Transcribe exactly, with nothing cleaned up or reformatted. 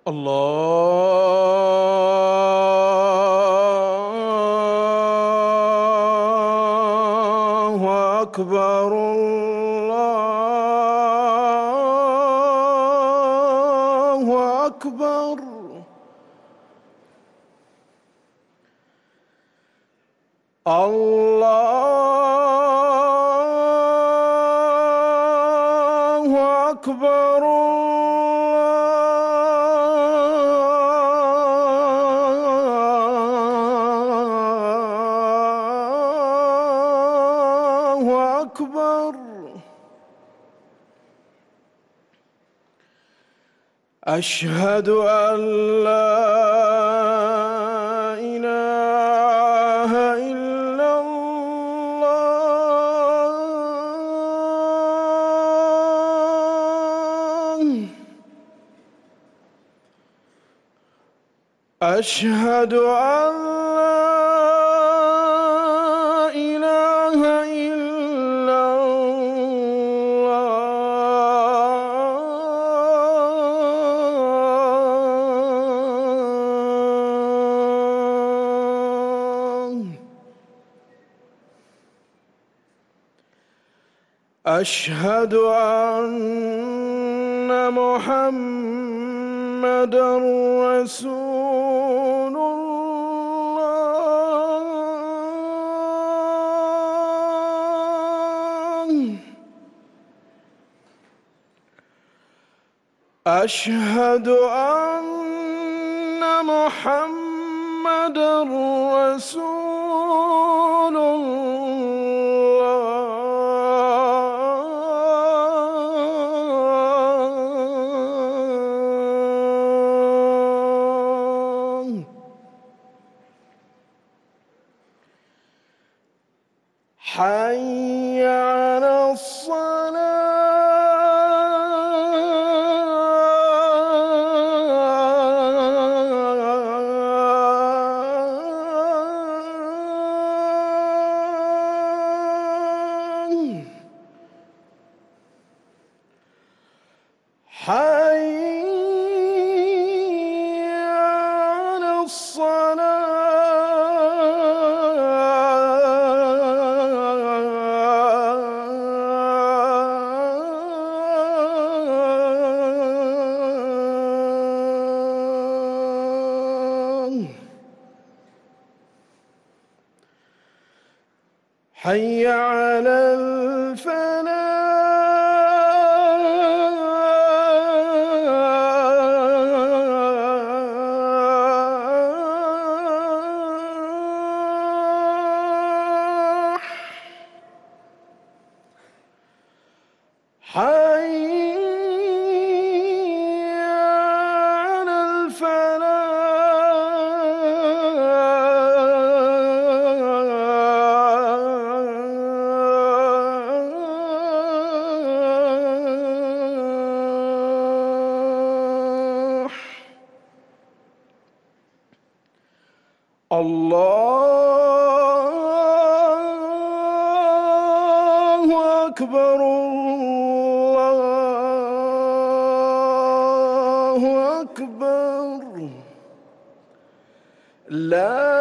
الله أكبر الله أكبر. الله أكبر الله أكبر. أشهد أن لا إله إلا الله. أشهد أن لا إله إلا الله. أشهد أن محمدًا رسول الله. أشهد أن محمدًا رسول الله. حي على الصلاة. حي على الصلاة. حي على الفلاح. حي على الفلاح. الله أكبر الله أكبر. لا